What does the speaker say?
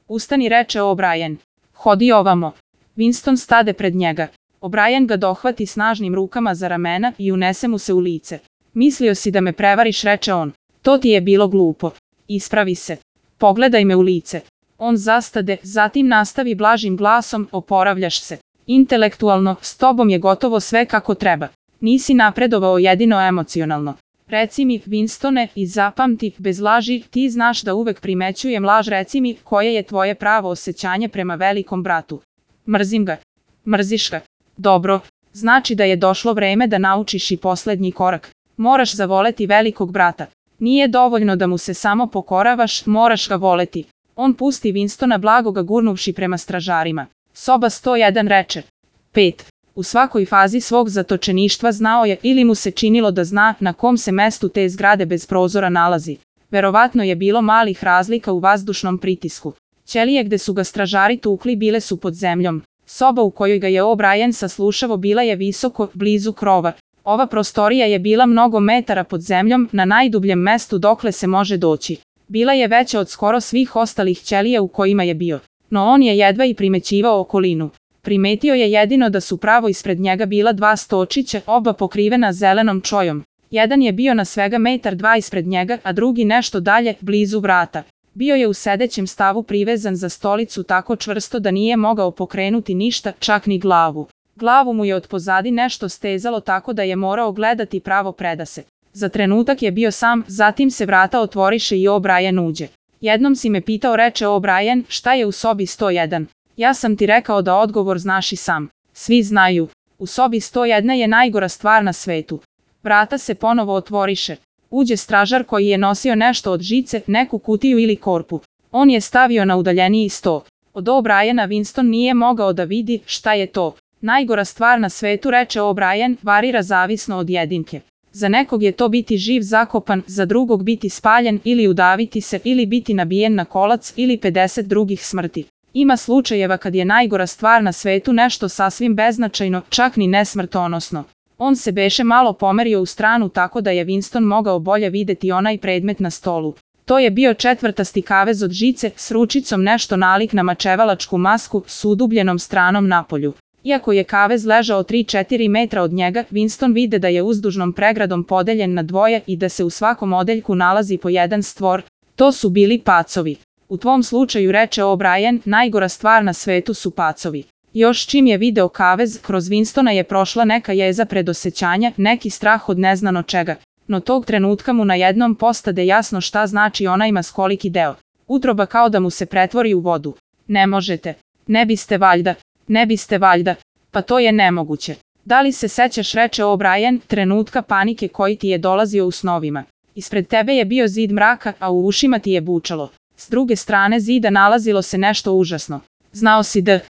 Ustani, reče O'Brien. Hodi ovamo. Winston stade pred njega. O'Brien ga dohvati snažnim rukama za ramena i unese mu se u lice. Mislio si da me prevariš, reče on. To ti je bilo glupo. Ispravi se. Pogledaj me u lice. On zastade, zatim nastavi blažim glasom, oporavljaš se. Intelektualno, s tobom je gotovo sve kako treba. Nisi napredovao jedino emocionalno. Reci mi, Winstone, i zapamti, bez laži, ti znaš da uvek primećujem laž, reci mi, koje je tvoje pravo osjećanje prema velikom bratu. Mrzim ga. Mrziš ga. Dobro, znači da je došlo vreme da naučiš i poslednji korak. Moraš zavoleti velikog brata. Nije dovoljno da mu se samo pokoravaš, moraš ga voleti. On pusti Winstona, blago ga gurnuvši prema stražarima. Soba 101, reče. 5. U svakoj fazi svog zatočeništva znao je ili mu se činilo da zna na kom se mestu te zgrade bez prozora nalazi. Verovatno je bilo malih razlika u vazdušnom pritisku. Ćelije gde su ga stražari tukli bile su pod zemljom. Soba u kojoj ga je O'Brien saslušavo bila je visoko, blizu krova. Ova prostorija je bila mnogo metara pod zemljom, na najdubljem mestu dokle se može doći. Bila je veća od skoro svih ostalih ćelija u kojima je bio. No on je jedva i primećivao okolinu. Primetio je jedino da su pravo ispred njega bila dva stočića, oba pokrivena zelenom čojom. Jedan je bio na svega 1,2 metra ispred njega, a drugi nešto dalje, blizu vrata. Bio je u sedećem stavu privezan za stolicu tako čvrsto da nije mogao pokrenuti ništa, čak ni glavu. Glavu mu je od pozadi nešto stezalo tako da je morao gledati pravo predase. Za trenutak je bio sam, zatim se vrata otvoriše i O'Brien uđe. Jednom si me pitao, reče O'Brien, šta je u sobi 101. Ja sam ti rekao da odgovor znaš i sam. Svi znaju. U sobi 101 je najgora stvar na svetu. Vrata se ponovo otvoriše. Uđe stražar koji je nosio nešto od žice, neku kutiju ili korpu. On je stavio na udaljeniji sto. Od O'Briena Winston nije mogao da vidi šta je to. Najgora stvar na svetu, reče O'Brien, varira zavisno od jedinke. Za nekog je to biti živ zakopan, za drugog biti spaljen ili udaviti se ili biti nabijen na kolac ili 50 drugih smrti. Ima slučajeva kad je najgora stvar na svetu nešto sasvim beznačajno, čak ni nesmrtonosno. On se beše malo pomerio u stranu tako da je Winston mogao bolje videti onaj predmet na stolu. To je bio četvrtasti kavez od žice s ručicom nešto nalik na mačevalačku masku s udubljenom stranom napolju. Iako je kavez ležao 3-4 metra od njega, Winston vide da je uzdužnom pregradom podeljen na dvoje i da se u svakom odeljku nalazi po jedan stvor. To su bili pacovi. U tvom slučaju, reče O'Brien, najgora stvar na svetu su pacovi. Još čim je video kavez, kroz Winstona je prošla neka jeza predosećanja, neki strah od neznano čega. No tog trenutka mu na jednom postade jasno šta znači onaj maskoliki deo. Utroba kao da mu se pretvori u vodu. Ne možete. Ne biste valjda. Ne biste valjda. Pa to je nemoguće. Da li se sećaš, reče O'Brien, trenutka panike koji ti je dolazio u snovima. Ispred tebe je bio zid mraka, a u ušima ti je bučalo. S druge strane zida nalazilo se nešto užasno. Znao si da